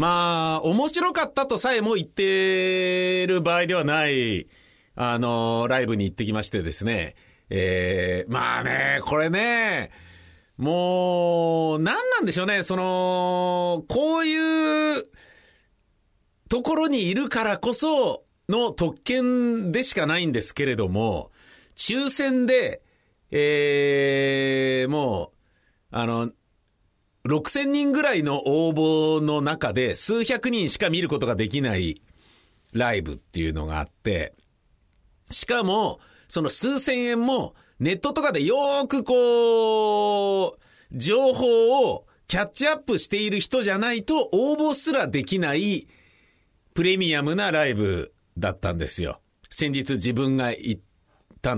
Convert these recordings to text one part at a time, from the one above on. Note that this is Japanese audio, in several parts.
まあ、面白かったとさえも言ってる場合ではない、ライブに行ってきましてですね。まあね、これね、もう、何なんでしょうね、こういうところにいるからこその特権でしかないんですけれども、抽選で、もう、6000人ぐらいの応募の中で数百人しか見ることができないライブっていうのがあって、しかもその数千円もネットとかでよーくこう情報をキャッチアップしている人じゃないと応募すらできないプレミアムなライブだったんですよ。先日自分が行った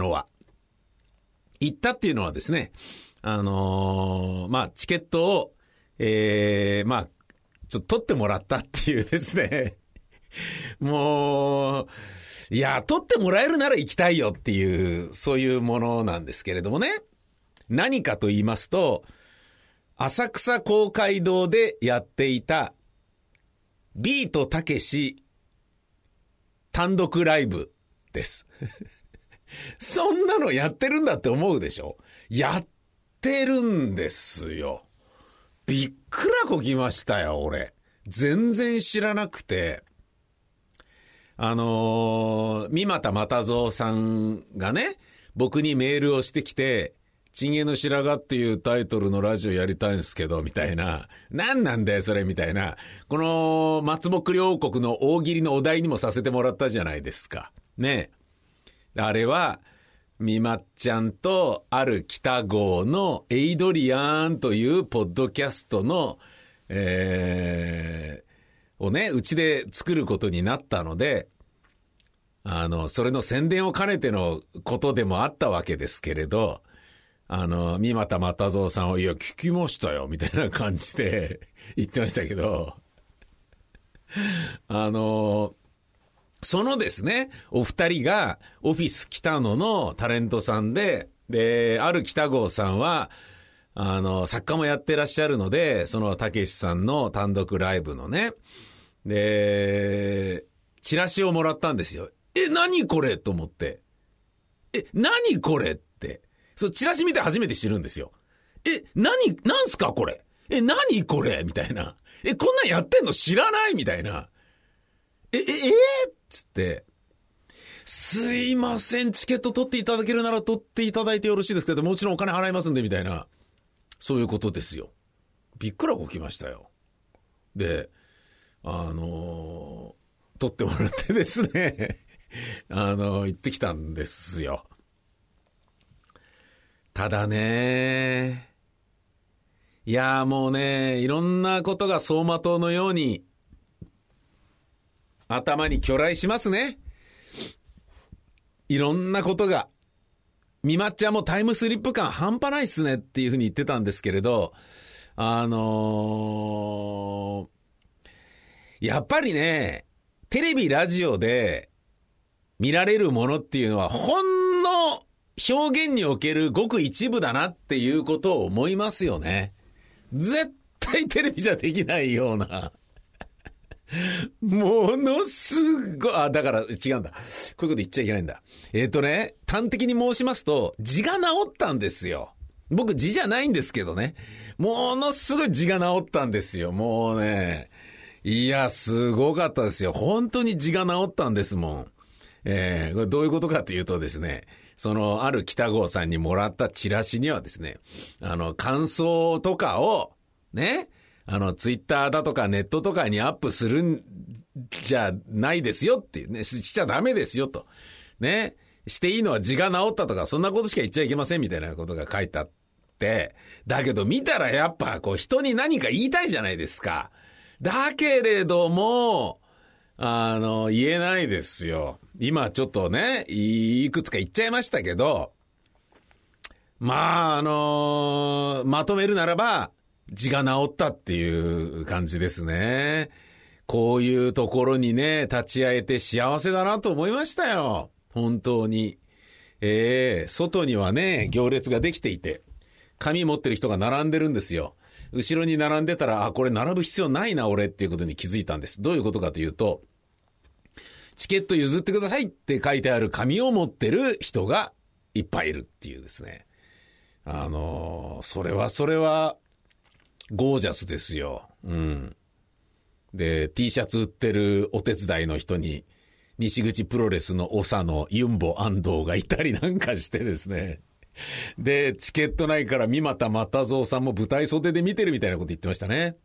っていうのはですね、まあチケットをまあ、ちょっと取ってもらったっていうですね。もう、いや、取ってもらえるなら行きたいよっていう、そういうものなんですけれどもね。何かと言いますと、浅草公会堂でやっていた、ビートたけし単独ライブです。そんなのやってるんだって思うでしょ？やってるんですよ。びっくらこきましたよ、俺。全然知らなくて。三股又蔵さんがね、僕にメールをしてきて、チンゲの白髪っていうタイトルのラジオやりたいんですけど、みたいな。なんなんだよ、それ、みたいな。この松ぼっくり王国の大喜利のお題にもさせてもらったじゃないですか。ね。あれは、みまっちゃんとある北郷のエイドリアンというポッドキャストの、をね、うちで作ることになったので、それの宣伝を兼ねてのことでもあったわけですけれど、三股又蔵さんを、いや、聞きましたよ、みたいな感じで言ってましたけど、そのですね、お二人がオフィス北野のタレントさんで、ある北郷さんは、作家もやってらっしゃるので、そのたけしさんの単独ライブのね、チラシをもらったんですよ。何これと思って。何これって。そう、チラシ見て初めて知るんですよ。なんすかこれ。何これみたいな。こんなんやってんの知らないみたいな。つって、すいません、チケット取っていただけるなら取っていただいてよろしいですけど、もちろんお金払いますんで、みたいな。そういうことですよ。びっくらこきましたよ。で、取ってもらってですね、行ってきたんですよ。ただね、いやもうね、いろんなことが走馬灯のように、頭に去来しますね。いろんなことが。みまっちゃんもタイムスリップ感半端ないっすねっていうふうに言ってたんですけれど、やっぱりね、テレビラジオで見られるものっていうのはほんの表現におけるごく一部だなっていうことを思いますよね。絶対テレビじゃできないような。ものすごい、だから違うんだ。こういうこと言っちゃいけないんだ。端的に申しますと、字が治ったんですよ。僕字じゃないんですけどね。ものすごい字が治ったんですよ。もうね、いや、すごかったですよ。本当に字が治ったんですもん。これどういうことかというとですね、ある北郷さんにもらったチラシにはですね、感想とかを、ね、ツイッターだとかネットとかにアップするんじゃないですよっていうね、しちゃダメですよと。ね、していいのは字が治ったとか、そんなことしか言っちゃいけませんみたいなことが書いてあって、だけど見たらやっぱこう人に何か言いたいじゃないですか。だけれども、言えないですよ。今ちょっとね、いくつか言っちゃいましたけど、まあ、まとめるならば、字が治ったっていう感じですね。こういうところにね、立ち会えて幸せだなと思いましたよ。本当に。外にはね、行列ができていて、紙持ってる人が並んでるんですよ。 後ろに並んでたら、これ並ぶ必要ないな俺っていうことに気づいたんです。どういうことかというと、チケット譲ってくださいって書いてある紙を持ってる人がいっぱいいるっていうですね。それはゴージャスですよ。うん。で、T シャツ売ってるお手伝いの人に、西口プロレスの長野、ユンボ安藤がいたりなんかしてですね。で、チケットないから三股又蔵さんも舞台袖で見てるみたいなこと言ってましたね。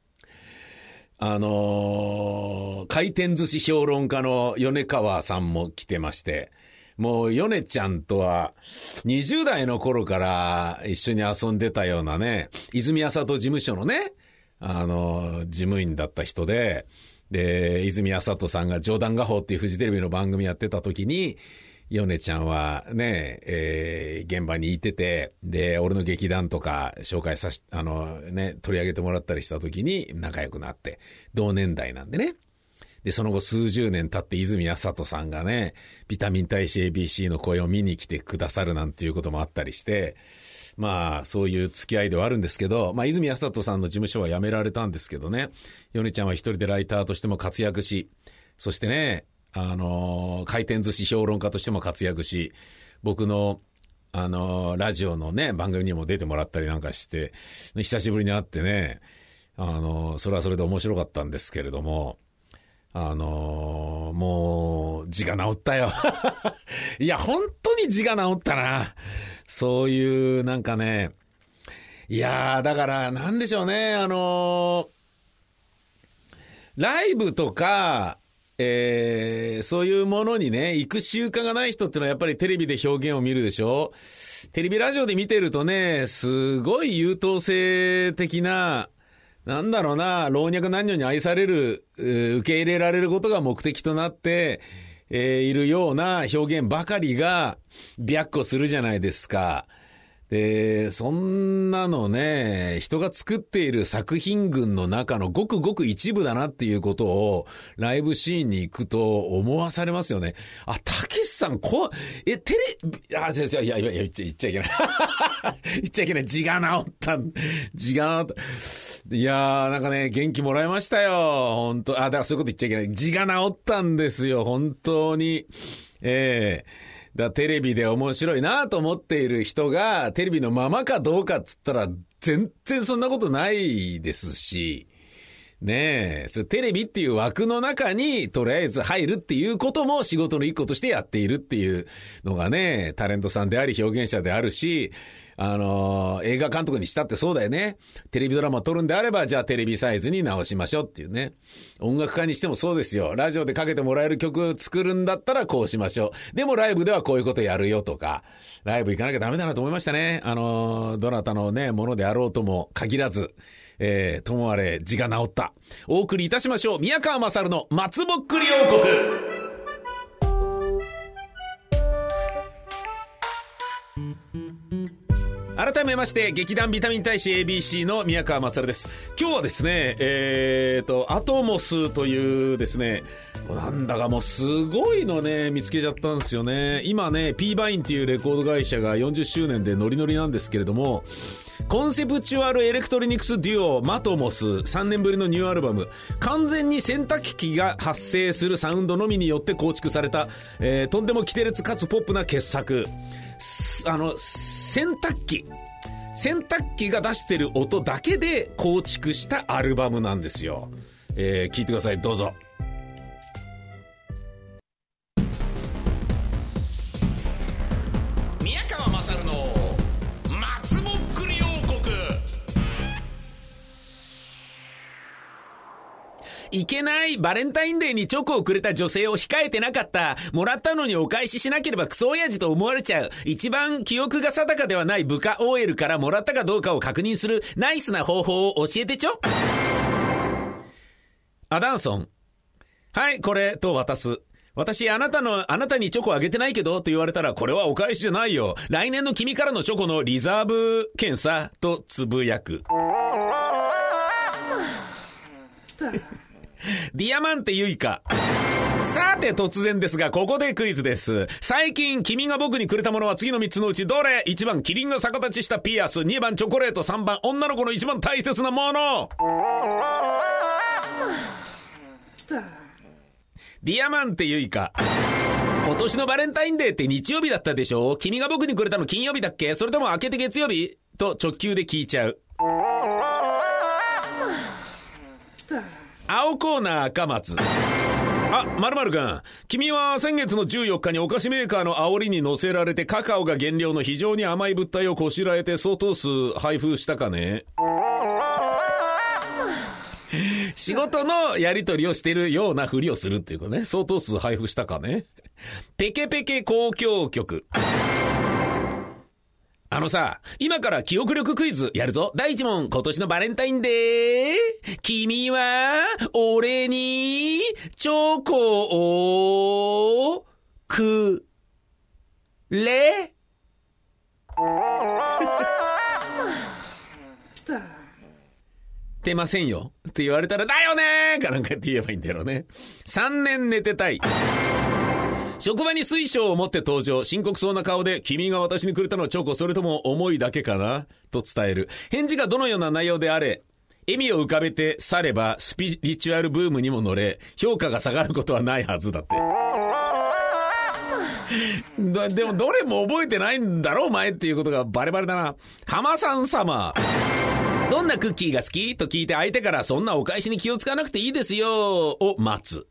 回転寿司評論家の米川さんも来てまして、もう米ちゃんとは20代の頃から一緒に遊んでたようなね、泉麻人事務所のね、事務員だった人で、泉麻人さんが冗談画報っていうフジテレビの番組やってた時に、米ちゃんはね、現場にいてて、で、俺の劇団とか紹介取り上げてもらったりした時に仲良くなって、同年代なんでね。で、その後数十年経って泉麻人さんがね、ビタミン大使 ABC の声を見に来てくださるなんていうこともあったりして、まあ、そういう付き合いではあるんですけど、まあ、泉麻人さんの事務所は辞められたんですけどね、米ちゃんは一人でライターとしても活躍し、そしてね、回転寿司評論家としても活躍し、僕の、ラジオのね、番組にも出てもらったりなんかして、久しぶりに会ってね、それはそれで面白かったんですけれども、もう、字が治ったよ。いや、本当に字が治ったな。そういう、なんかね、いやー、だから、なんでしょうね、ライブとか、そういうものにね、行く習慣がない人ってのはやっぱりテレビで表現を見るでしょ。テレビラジオで見てるとね、すごい優等生的な、なんだろうな、老若男女に愛される、受け入れられることが目的となって、いるような表現ばかりが白虎するじゃないですか。で、そんなのね、人が作っている作品群の中のごくごく一部だなっていうことをライブシーンに行くと思わされますよね。あ、たけしさん、言っちゃいけない。言っちゃいけない。字が治った。いやー、なんかね、元気もらいましたよ。本当。だからそういうこと言っちゃいけない。字が治ったんですよ。本当に。テレビで面白いなと思っている人がテレビのままかどうかっつったら全然そんなことないですし、ねえ、それテレビっていう枠の中にとりあえず入るっていうことも仕事の一個としてやっているっていうのがね、タレントさんであり表現者であるし、映画監督にしたってそうだよね。テレビドラマ撮るんであれば、じゃあテレビサイズに直しましょうっていうね。音楽家にしてもそうですよ。ラジオでかけてもらえる曲作るんだったらこうしましょう。でもライブではこういうことやるよとか、ライブ行かなきゃダメだなと思いましたね。どなたのね、ものであろうとも限らず、ともあれ字が治った。お送りいたしましょう。宮川勝の松ぼっくり王国。改めまして劇団ビタミン大使 ABC の宮川勝です。今日はですねアトモスというですね、なんだかもうすごいのね見つけちゃったんですよね。今ね P バインっていうレコード会社が40周年でノリノリなんですけれども、コンセプチュアルエレクトロニクスデュオマトモス3年ぶりのニューアルバム、完全に洗濯機が発生するサウンドのみによって構築された、とんでもキテレツかつポップな傑作。洗濯機が出してる音だけで構築したアルバムなんですよ。聞いてください、どうぞ。宮川勝の松ぼっくり王国。いけないバレンタインデーにチョコをくれた女性を控えてなかった。もらったのにお返ししなければクソ親父と思われちゃう。一番記憶が定かではない部下 OL からもらったかどうかを確認するナイスな方法を教えてちょ。アダンソン。はい、これと渡す。私、あなたにチョコあげてないけどと言われたら、これはお返しじゃないよ。来年の君からのチョコのリザーブ検査とつぶやく。ディアマンテユイカ。 さて突然ですがここでクイズです。最近君が僕にくれたものは次の3つのうちどれ？ 1 番キリンが逆立ちしたピアス、2番チョコレート、3番女の子の一番大切なもの。ディアマンテユイカ、今年のバレンタインデーって日曜日だったでしょ？君が僕にくれたの金曜日だっけ？それとも明けて月曜日？と直球で聞いちゃう。青コーナー赤松。あ、〇〇くん、君は先月の14日にお菓子メーカーの煽りに乗せられてカカオが原料の非常に甘い物体をこしらえて相当数配布したかね？仕事のやり取りをしているようなふりをするっていうかね、相当数配布したかね？ペケペケ交響曲。今から記憶力クイズやるぞ。第1問、今年のバレンタインデー、君は俺にチョコをくれ。てませんよって言われたらだよねーかなんかって言えばいいんだろうね。3年寝てたい。職場に水晶を持って登場。深刻そうな顔で、君が私にくれたのはチョコ、それとも思いだけかなと伝える。返事がどのような内容であれ、笑みを浮かべて去ればスピリチュアルブームにも乗れ、評価が下がることはないはずだって。でもどれも覚えてないんだろお前っていうことがバレバレだな。浜さん様、どんなクッキーが好きと聞いて相手からそんなお返しに気をつかなくていいですよを待つ。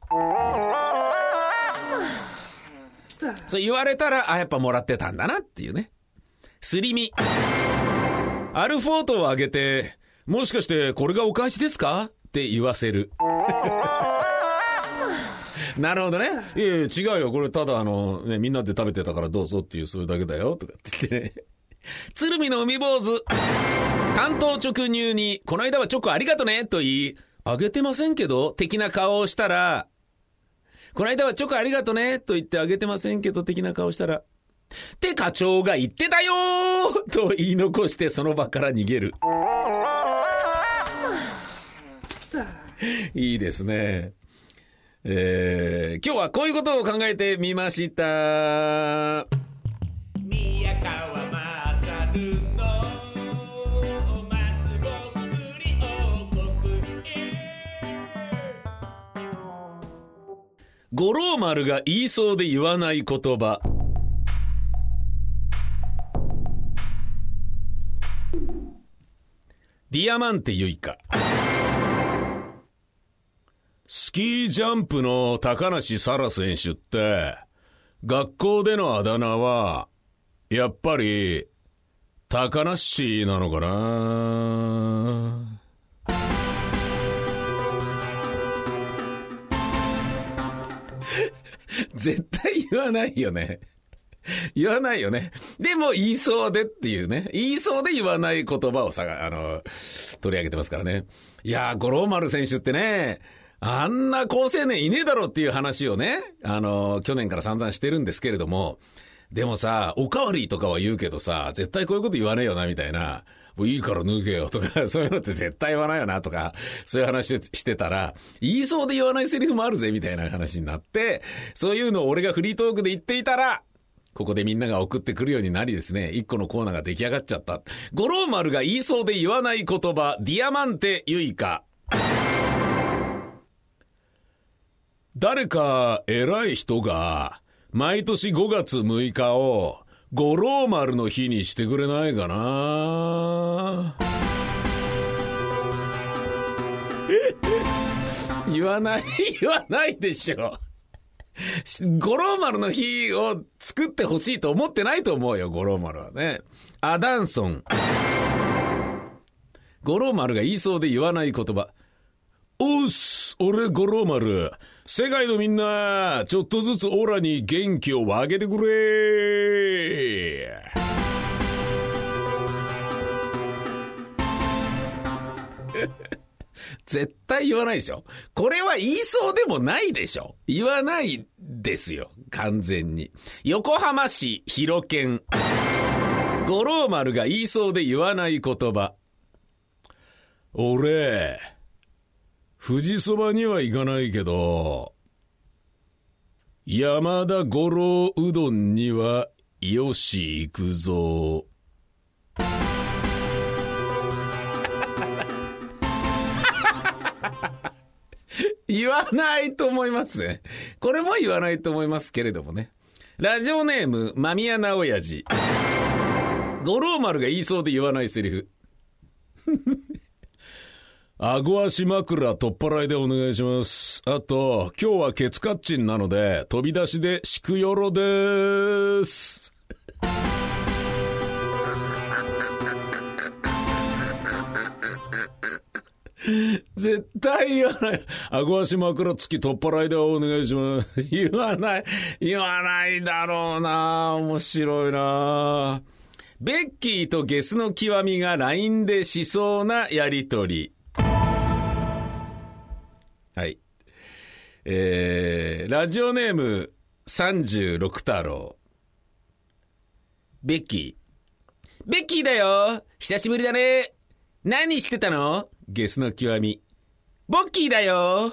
そう言われたら、あ、やっぱもらってたんだなっていうね。すり身。アルフォートをあげて、もしかしてこれがお返しですかって言わせる。なるほどね。いやいや違うよ、これただね、みんなで食べてたからどうぞっていう、それだけだよとかって言ってね。鶴見の海坊主。担当直入に、この間はチョコありがとねと言い、あげてませんけど的な顔をしたら、この間はチョコありがとねと言ってあげてませんけど的な顔したら、って課長が言ってたよーと言い残してその場から逃げる。いいですね。今日はこういうことを考えてみました。宮川勝の松ぼっくり王国。五郎丸が言いそうで言わない言葉。ディアマンテユイカ。スキージャンプの高梨沙羅選手って学校でのあだ名はやっぱり高梨なのかな。絶対言わないよね。言わないよね。でも言いそうでっていうね。言いそうで言わない言葉を取り上げてますからね。いやー、五郎丸選手ってね、あんな好青年いねえだろっていう話をね、去年から散々してるんですけれども、でもさ、おかわりとかは言うけどさ、絶対こういうこと言わねえよなみたいな、もういいから脱げよとか、そういうのって絶対言わないよなとか、そういう話してたら、言いそうで言わないセリフもあるぜみたいな話になって、そういうのを俺がフリートークで言っていたら、ここでみんなが送ってくるようになりですね、一個のコーナーが出来上がっちゃった。五郎丸が言いそうで言わない言葉、ディアマンテユイカ。誰か偉い人が毎年5月6日を五郎丸の日にしてくれないかな。言わないでしょ。五郎丸の日を作ってほしいと思ってないと思うよ、五郎丸はね。アダンソン。五郎丸が言いそうで言わない言葉。おっす、俺五郎丸。世界のみんな、ちょっとずつオラに元気を分けてくれ。絶対言わないでしょ。これは言いそうでもないでしょ。言わないですよ、完全に。横浜市広県。五郎丸が言いそうで言わない言葉。俺、富士そばには行かないけど、 山田五郎うどんにはよし行くぞ。言わないと思いますね。これも言わないと思いますけれどもね。ラジオネーム間宮直親父。五郎丸が言いそうで言わないセリフ。顎足枕取っ払いでお願いします。あと今日はケツカッチンなので飛び出しでしくよろです。絶対言わない。顎足枕付き取っ払いでお願いします。言わないだろうな。面白いな。ベッキーとゲスの極みが LINE でしそうなやりとり。はい。ラジオネーム36太郎。ベッキーだよ。久しぶりだね。何してたの？ゲスの極み。ボッキーだよ。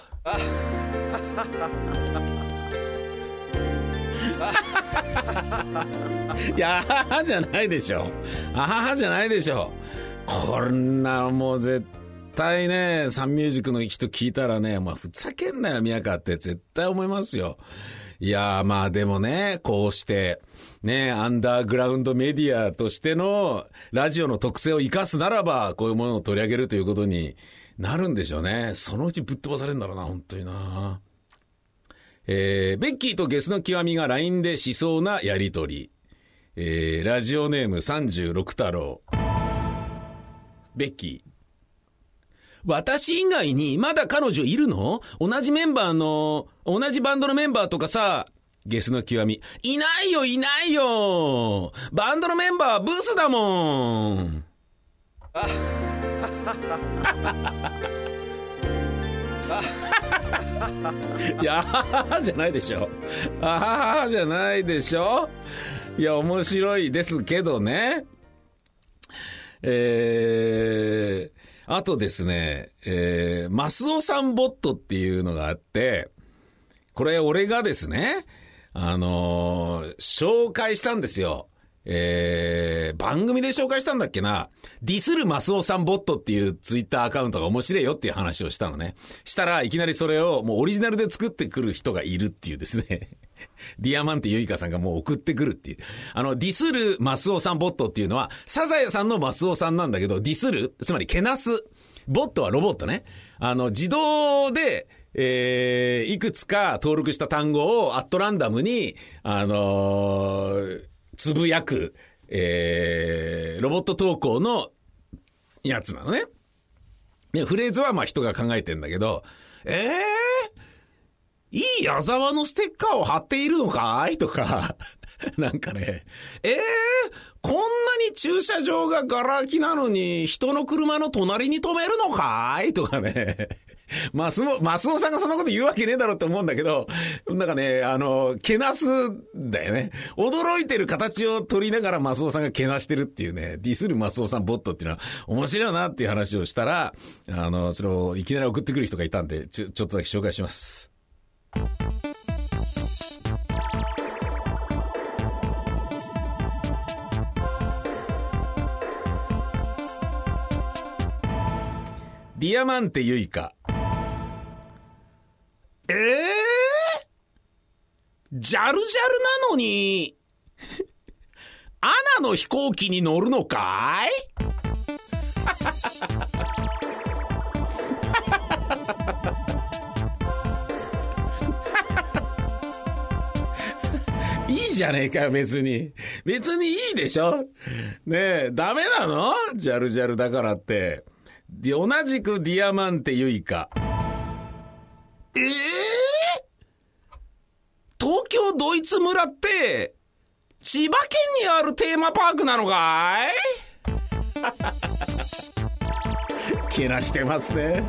いや、あははじゃないでしょ。あははじゃないでしょ。こんなもう絶対ね、サンミュージックの人聞いたらね、まあふざけんなよ宮川って絶対思いますよ。いやまあでもね、こうしてね、アンダーグラウンドメディアとしてのラジオの特性を生かすならば、こういうものを取り上げるということになるんでしょうね。そのうちぶっ飛ばされるんだろうな、本当にな。ベッキーとゲスの極みが LINE でしそうなやりとり。ラジオネーム36太郎。ベッキー。私以外にまだ彼女いるの？同じバンドのメンバーとかさ。ゲスの極み。いないよ。バンドのメンバーブスだもん。いや、あははじゃないでしょ。あははじゃないでしょ。いや、面白いですけどね。あとですね、マスオさんボットっていうのがあって、これ俺がですね、紹介したんですよ。番組で紹介したんだっけな。ディスるマスオさんボットっていうツイッターアカウントが面白いよっていう話をしたのね。したらいきなりそれをもうオリジナルで作ってくる人がいるっていうですね。ディアマンテユイカさんがもう送ってくるっていう。ディスるマスオさんボットっていうのは、サザエさんのマスオさんなんだけど、ディスる、つまりけなす。ボットはロボットね。自動で、いくつか登録した単語をアットランダムに、つぶやく、ロボット投稿のやつなのね。で、フレーズはまあ人が考えてんだけど、いい矢沢のステッカーを貼っているのかいとか、なんかね、こんなに駐車場がガラ空きなのに人の車の隣に止めるのかいとかね、マスオさんがそんなこと言うわけねえだろって思うんだけど、なんかね、けなすんだよね。驚いてる形を取りながらマスオさんがけなしてるっていうね、ディスるマスオさんボットっていうのは面白いなっていう話をしたら、それをいきなり送ってくる人がいたんで、ちょっとだけ紹介します。ディアマンテユイカ。ジャルジャルなのにアナの飛行機に乗るのかいいいじゃねえかよ、別にいいでしょねえ、ダメなの？ジャルジャルだからって。で、同じくディアマンテユイカ。東京ドイツ村って千葉県にあるテーマパークなのかい？けなしてますね。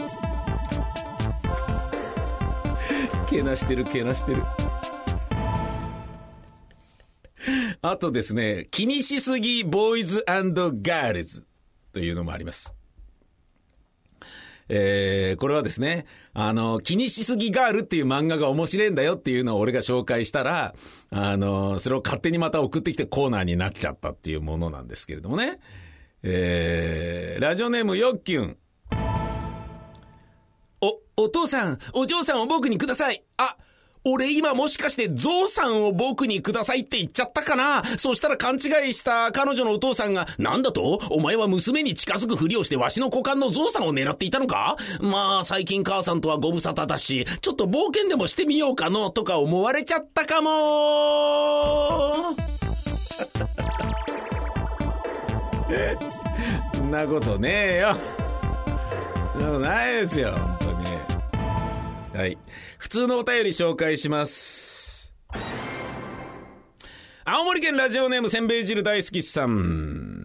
けなしてる。あとですね、気にしすぎボーイズ&ガールズというのもあります。 これはですね、気にしすぎガールっていう漫画が面白いんだよっていうのを俺が紹介したら、それを勝手にまた送ってきてコーナーになっちゃったっていうものなんですけれどもね。ラジオネームよっきゅん。お父さん、お嬢さんを僕にください。あ、俺今もしかしてゾウさんを僕にくださいって言っちゃったかな。そうしたら勘違いした彼女のお父さんが、なんだとお前は娘に近づくふりをしてわしの股間のゾウさんを狙っていたのか。まあ最近母さんとはご無沙汰だし、ちょっと冒険でもしてみようかのとか思われちゃったかも。そんなことねえよ。そんなことないですよ本当に。はい。普通のお便り紹介します。青森県ラジオネームせんべい汁大好きさん。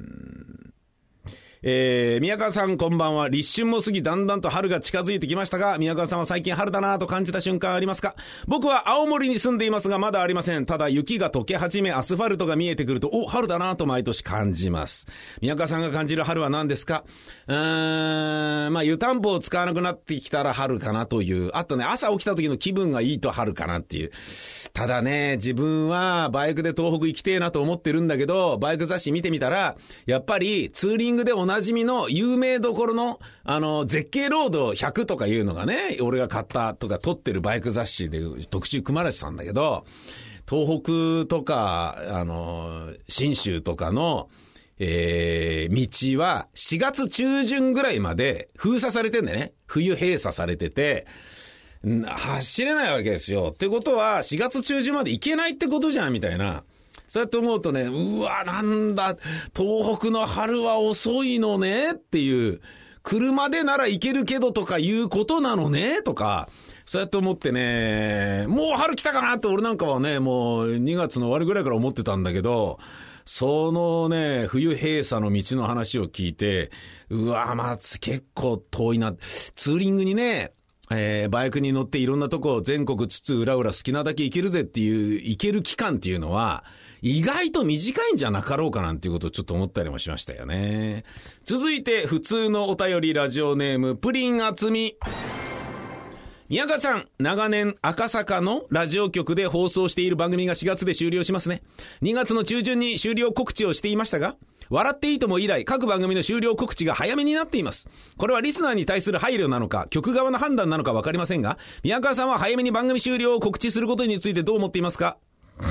宮川さんこんばんは。立春も過ぎだんだんと春が近づいてきましたが、宮川さんは最近春だなぁと感じた瞬間ありますか？僕は青森に住んでいますがまだありません。ただ雪が溶け始めアスファルトが見えてくると、春だなぁと毎年感じます。宮川さんが感じる春は何ですか？まあ湯たんぽを使わなくなってきたら春かなという。あとね、朝起きた時の気分がいいと春かなっていう。ただね、自分はバイクで東北行きてえなと思ってるんだけど、バイク雑誌見てみたらやっぱりツーリングでおなじみの有名どころの絶景ロード100とかいうのがね、俺が買ったとか撮ってるバイク雑誌で特集組まれてたんだけど、東北とか信州とかの道は4月中旬ぐらいまで封鎖されてんだよね。冬閉鎖されてて走れないわけですよ。ってことは4月中旬まで行けないってことじゃんみたいな。そうやって思うとね、うわなんだ東北の春は遅いのねっていう、車でなら行けるけどとかいうことなのねとか、そうやって思ってね、もう春来たかなって俺なんかはね、もう2月の終わりぐらいから思ってたんだけど、そのね冬閉鎖の道の話を聞いて、うわまあ結構遠いな。ツーリングにね、バイクに乗っていろんなとこ全国津々浦々好きなだけ行けるぜっていう行ける期間っていうのは意外と短いんじゃなかろうかなんていうことをちょっと思ったりもしましたよね。続いて普通のお便りラジオネームプリンあつみ。宮川さん、長年赤坂のラジオ局で放送している番組が4月で終了しますね。2月の中旬に終了告知をしていましたが、笑っていいとも以来各番組の終了告知が早めになっています。これはリスナーに対する配慮なのか局側の判断なのか分かりませんが、宮川さんは早めに番組終了を告知することについてどう思っていますか？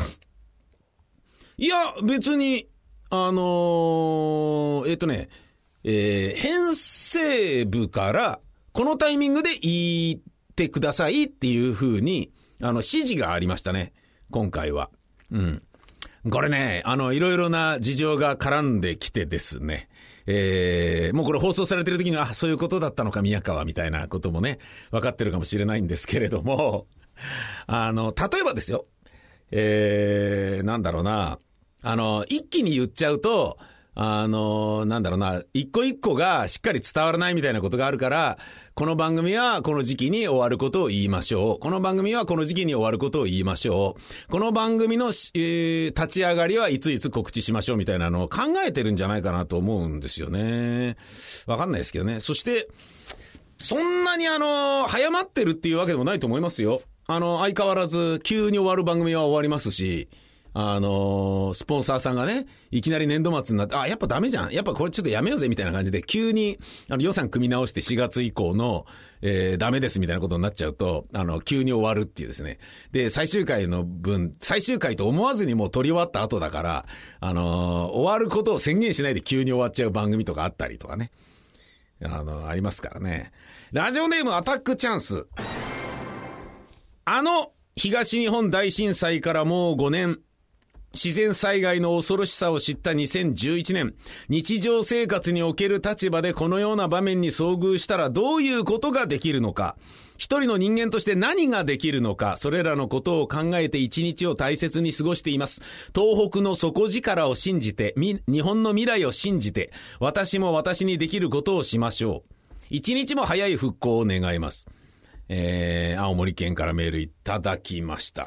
いや別に編成部からこのタイミングで言ってくださいっていう風に指示がありましたね今回は。これねいろいろな事情が絡んできてですね、もうこれ放送されてる時にはそういうことだったのか宮川みたいなこともね分かってるかもしれないんですけれども、例えばですよ、なんだろうな、一気に言っちゃうとなんだろうな、一個一個がしっかり伝わらないみたいなことがあるから、この番組はこの時期に終わることを言いましょう。この番組はこの時期に終わることを言いましょう。この番組の、立ち上がりはいついつ告知しましょうみたいなのを考えてるんじゃないかなと思うんですよね。わかんないですけどね。そして、そんなに早まってるっていうわけでもないと思いますよ。相変わらず急に終わる番組は終わりますし、スポンサーさんがね、いきなり年度末になって、やっぱダメじゃん。やっぱこれちょっとやめようぜみたいな感じで、急に、予算組み直して4月以降の、ダメですみたいなことになっちゃうと、急に終わるっていうですね。で、最終回の分、最終回と思わずにもう撮り終わった後だから、終わることを宣言しないで急に終わっちゃう番組とかあったりとかね。ありますからね。ラジオネームアタックチャンス。東日本大震災からもう5年。自然災害の恐ろしさを知った2011年、日常生活における立場でこのような場面に遭遇したらどういうことができるのか、一人の人間として何ができるのか、それらのことを考えて一日を大切に過ごしています。東北の底力を信じて、日本の未来を信じて、私も私にできることをしましょう。一日も早い復興を願います。青森県からメールいただきました。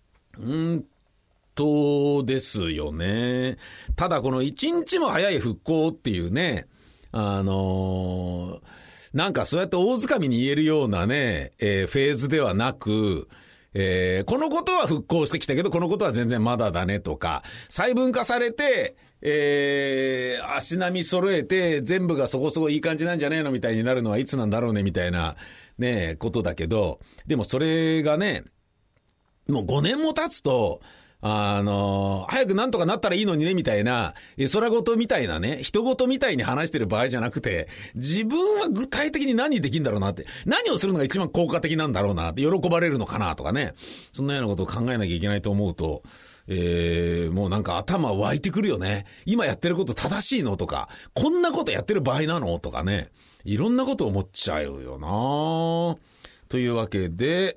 ですよね。ただこの一日も早い復興っていうね、 なんかそうやって大掴みに言えるようなね、フェーズではなく、このことは復興してきたけど、このことは全然まだだねとか、細分化されて、足並み揃えて、全部がそこそこいい感じなんじゃねえのみたいになるのはいつなんだろうねみたいな、ね、ことだけど、でもそれがね、もう5年も経つと、早くなんとかなったらいいのにねみたいな、空事みたいなね、人事みたいに話してる場合じゃなくて、自分は具体的に何できるんだろうなって、何をするのが一番効果的なんだろうなって、喜ばれるのかなとかね、そんなようなことを考えなきゃいけないと思うと、もうなんか頭湧いてくるよね。今やってること正しいのとか、こんなことやってる場合なのとかね、いろんなこと思っちゃうよな。というわけで、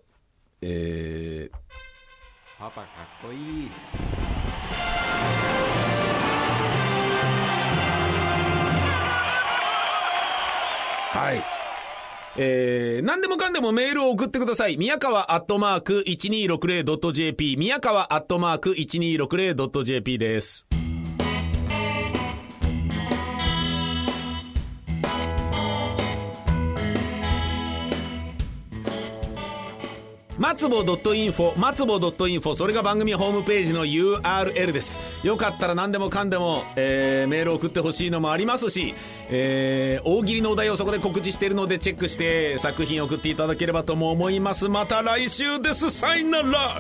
パパかっこいい。 はい。何でもかんでもメールを送ってください。宮川@1260.jp 宮川@1260.jp です。松ぼ.info それが番組ホームページの URL です。よかったら何でもかんでも、メールを送ってほしいのもありますし、大喜利のお題をそこで告知しているのでチェックして作品を送っていただければとも思います。また来週です。さよなら。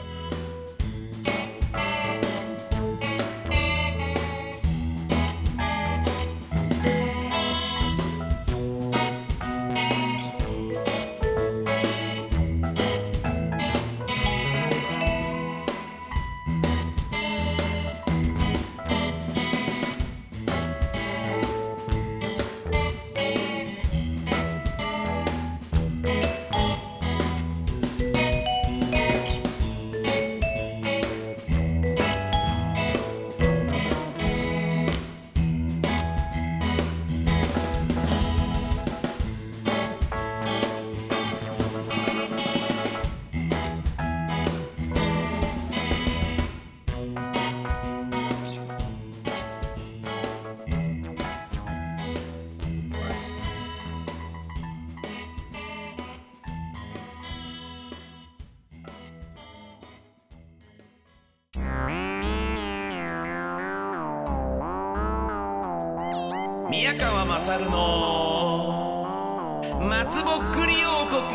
宮川勝の松ぼっくり王国。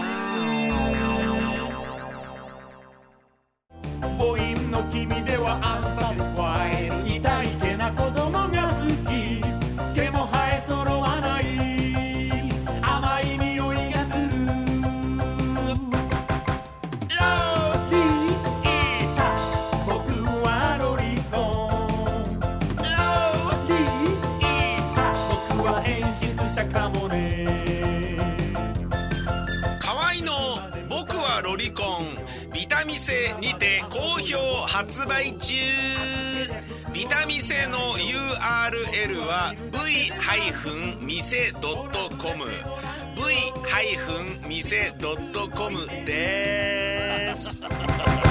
母音の君ではアンサティスファイル。痛いけな子供が好き。毛も生え揃わない甘い匂いがする。ロリータ、僕はロリコン。ロリータ、僕は演出者かもね。 河合の僕はロリコンビタミセにて好評発売中。ビタミセの URL は v-mise.com v-mise.com です。